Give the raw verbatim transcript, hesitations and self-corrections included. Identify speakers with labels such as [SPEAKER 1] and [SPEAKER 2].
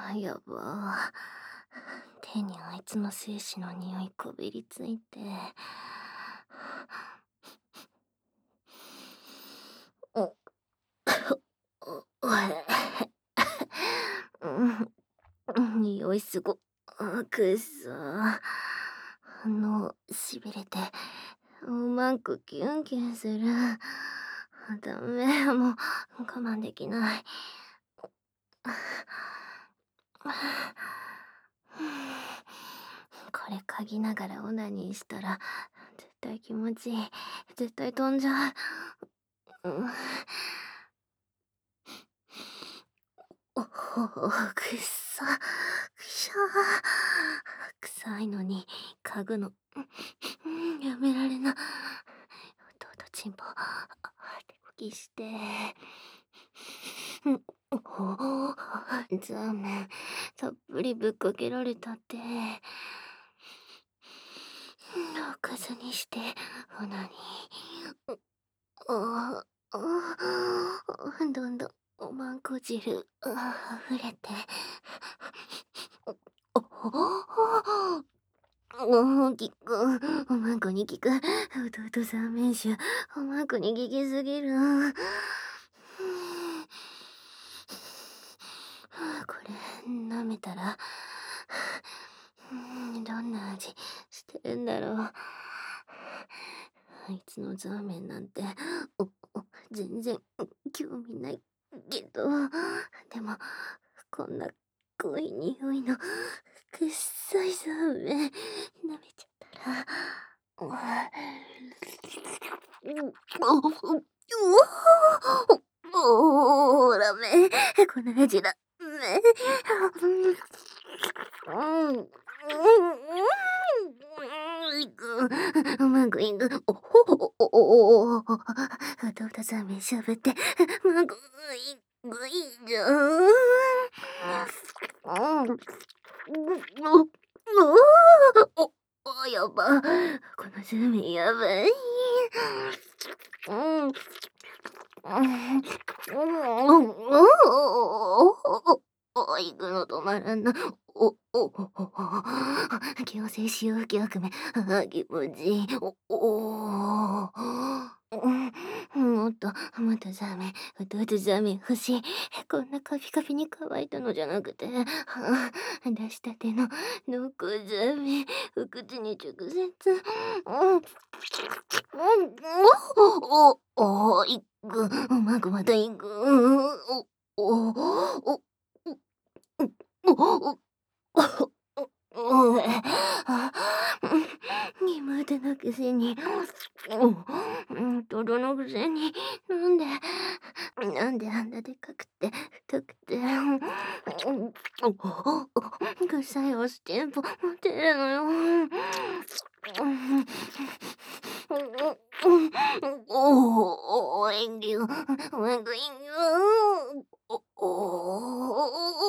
[SPEAKER 1] やば。手にあいつの精子の匂いこびりついて。お、お、おえ。うん、匂いすご。あ、くっそ。の、しびれて、うまくキュンキュンする。ダメ、もう我慢できない。これ嗅ぎながらオナニーしたら絶対気持ちいい。絶対飛んじゃう。うん、おお、くっさ。くしゃー。臭いのに嗅ぐの、うん、やめられな。とうとうチンポ、手こきして。うん、おお、ザーメンたっぷりぶっかけられたって。おかずにしてオナニー。ああ、どんどんおまんこ汁あふれて。おおおお、きく、おまんこに効く。弟三面酒、おまんこに効きすぎる。これ舐めたら、どんな味してるんだろう。あいつのザーメンなんて、おお全然興味ないけど、でもこんな濃い匂いのくっさいザーメン舐めちゃったら、うわおお、ダメ。この味だめ。うん。うまくいく。おほおおおお。弟ザーメンしゃぶって、うまくいくいじゃん。うん。おお、やば。このザーメンやばい。うん。うん。お、行くの止まらんな。お、お、お、強制使用逆目。あ、気持ちいい。お、おうん、もっと、もっとザーメン、弟ザーメン欲しい。こんなカピカピに乾いたのじゃなくて、はあ、出したての濃厚ザーメン、お口に直接。うん、お、お、お、いく、うまくまたいく。お、お、お、お、お、おえ、あ、苦手なくせに、うん、トロのくせに、なんで、なんであんなでかくて、太くて、臭いおステンポ持てるのよ。おお、演技、うまくいく。おお。